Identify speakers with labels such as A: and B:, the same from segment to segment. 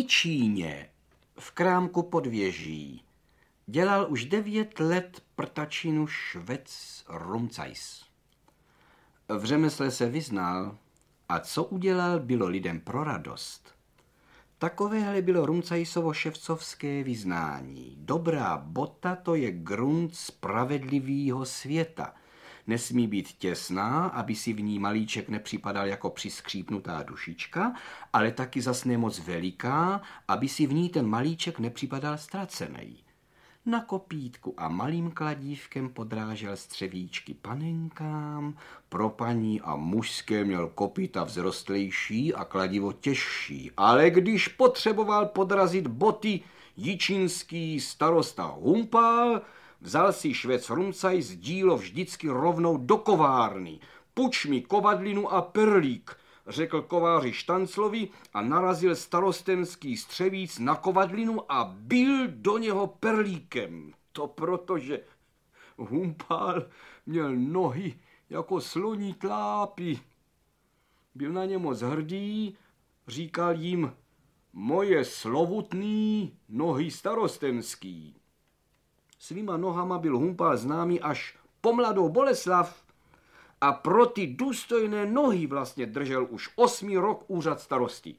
A: Jičíně v krámku pod věží dělal už 9 let prtačinu švec Rumcajs. V řemesle se vyznal a co udělal, bylo lidem pro radost. Takovéhle bylo Rumcajsovo ševcovské vyznání. Dobrá bota, to je grunt spravedlivýho světa. Nesmí být těsná, aby si v ní malíček nepřipadal jako přiskřípnutá dušička, ale taky zas ne moc veliká, aby si v ní ten malíček nepřipadal ztracený. Na kopítku a malým kladívkem podrážel střevíčky panenkám, pro paní a mužské měl kopíta vzrostlejší a kladivo těžší, ale když potřeboval podrazit boty, jičínský starosta Humpál vzal si švec Rumcajs dílo vždycky rovnou do kovárny. Puč mi kovadlinu a perlík, řekl kováři Štanclovi a narazil starostenský střevíc na kovadlinu a bil do něho perlíkem. To protože Humpál měl nohy jako sloní tlápy. Byl na ně moc hrdý, říkal jim: moje slovutný nohy starostenský. Svýma nohama byl Humpál známý až po Mladou Boleslav a pro ty důstojné nohy vlastně držel už 8. rok úřad starosty.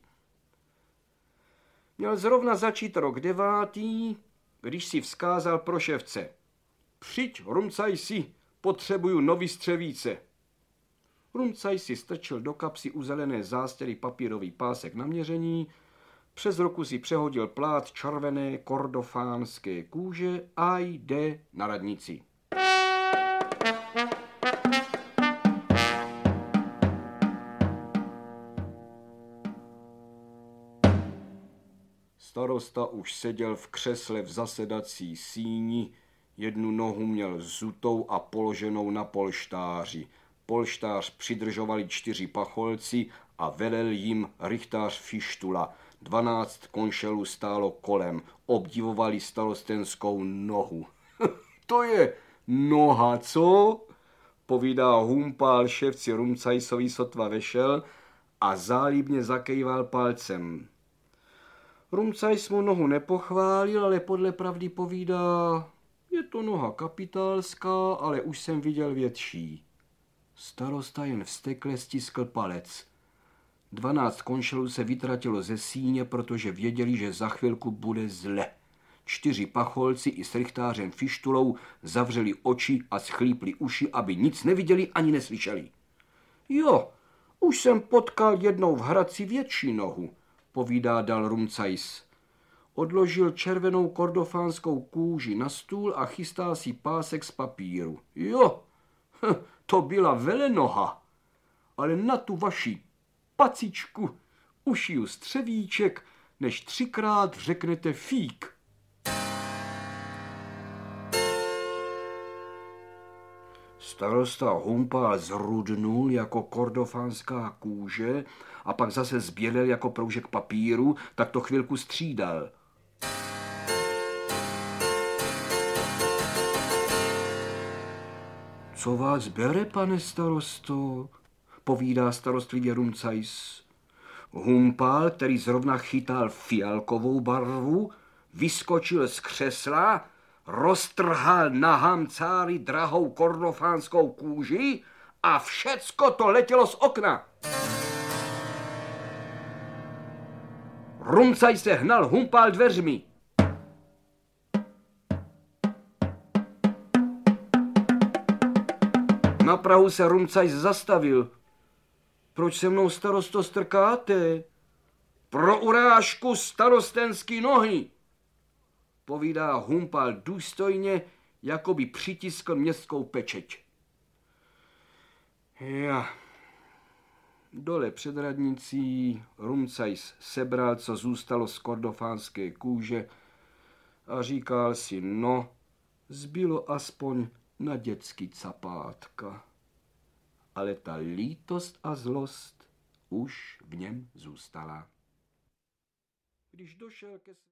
A: Měl zrovna začít rok 9., když si vzkázal pro ševce: přijď, Rumcajsi, potřebuju nový střevíce. Rumcajs si strčil do kapsy u zelené zástěry papírový pásek na měření, přes ruku si přehodil plát červené kordofánské kůže a jde na radnici. Starosta už seděl v křesle v zasedací síni, jednu nohu měl zutou a položenou na polštáři. Polštář přidržovali 4 pacholci a velel jim rychtář Fištula. 12 konšelů stálo kolem, obdivovali starostenskou nohu. To je noha, co? Povídá Humpál ševci Rumcajsovi, sotva vešel, a zálibně zakejval palcem. Rumcajs mu nohu nepochválil, ale podle pravdy povídá: je to noha kapitálská, ale už jsem viděl větší. Starosta jen vztekle stiskl palec. 12 konšelů se vytratilo ze síně, protože věděli, že za chvilku bude zle. 4 pacholci i s rychtářem Fištulou zavřeli oči a schlípli uši, aby nic neviděli ani neslyšeli. Jo, už jsem potkal jednou v Hradci větší nohu, povídá dal Rumcajs. Odložil červenou kordofánskou kůži na stůl a chystá si pásek z papíru. Jo, to byla velenoha, ale na tu vaši pacičku ušiju střevíček, než 3krát řeknete fík. Starosta Humpál zrudnul jako kordofánská kůže a pak zase zbělel jako proužek papíru, tak to chvilku střídal. Co vás bere, pane starosto? Povídá starostlivě Rumcajs. Humpál, který zrovna chytal fialkovou barvu, vyskočil z křesla, roztrhal na hamcári drahou kordofánskou kůži a všecko to letělo z okna. Rumcajs se hnal Humpál dveřmi. Na prahu se Rumcajs zastavil. Proč se mnou, starosto, strkáte? Pro urážku starostenský nohy, povídá Humpál důstojně, jako by přitiskl městskou pečeť. Ja. Dole před radnicí Rumcajs sebral, co zůstalo z kordofánské kůže, a říkal si: no, zbylo aspoň na dětský capátka. Ale ta lítost a zlost už v něm zůstala. Když došel ke